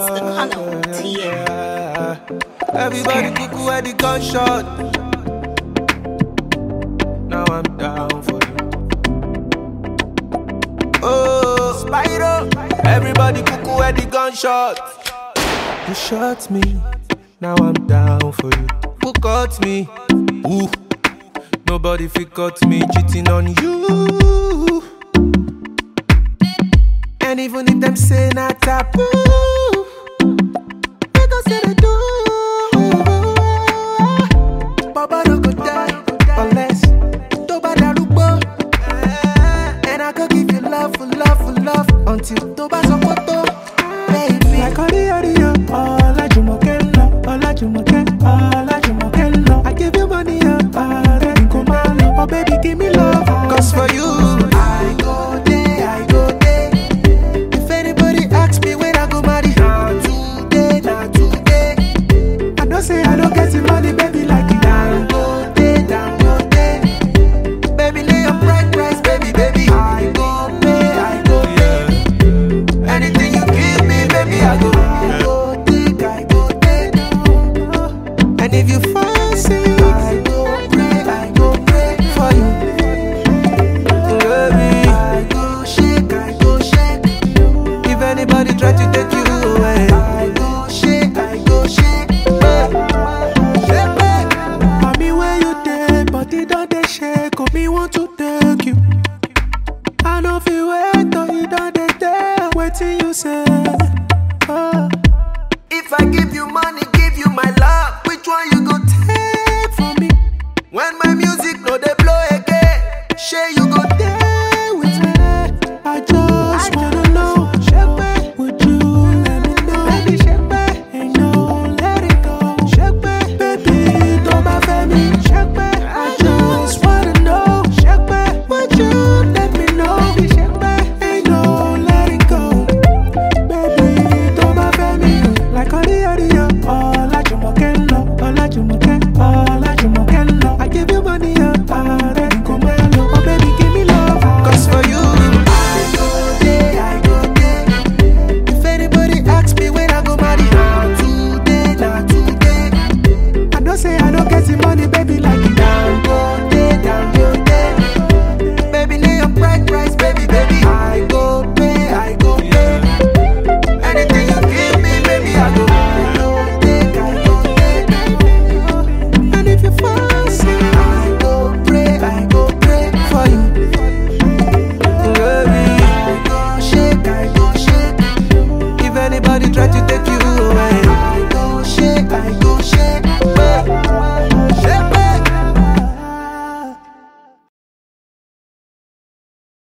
Kingston Hunno, TM. Everybody cuckoo at the gunshot. Now I'm down for you. Oh, Spyro. Everybody cuckoo at the gunshot. You shot me. Now I'm down for you. Who caught me? Ooh. Nobody forgot me cheating on you. And even if them say not taboo, they gon' say they do. Baba no go die unless Toba Darubo. And I go give you love for love for love until Toba Sokoto, baby. Like Ori, all I jumoke love, all I jumoke, all I jumoke love. I give you money, oh baby, give me love. Cause for you, I go there, I go there. If anybody asks me when I go marry, not today, not today. I don't say I don't get the money, baby, like it. I go there, down go there. Baby, lay a bright price, baby, baby. I go pay, I go pay. Anything you give me, baby, I go. I go dig, I go dig. And if you fancy, I go pray, I go pray for you. Baby, I go shake, I go shake. If anybody try to take you away, I go shake, I go shake. Mommy, where you take, but it don't they shake. Oh, me want to take you. I know if you wait, or you don't they take. Wait till you say. Oh. If I give you money, give you my love, which one you go take from me? When my music no they blow again, share you go